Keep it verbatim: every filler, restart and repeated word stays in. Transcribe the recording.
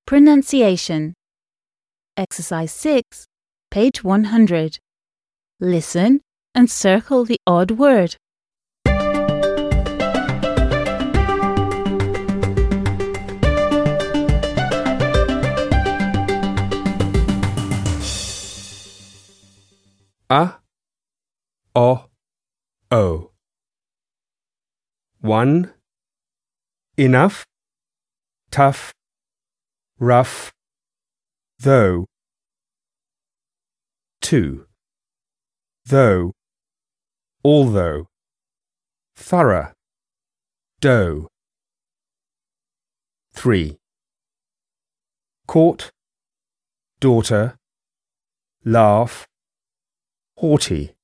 Pronunciation. Exercise six, page one hundred. Listen and circle the odd word. A, O, O. One, enough, tough, rough, though. Two, though, although, thorough, dough. Three, court, daughter, laugh, haughty.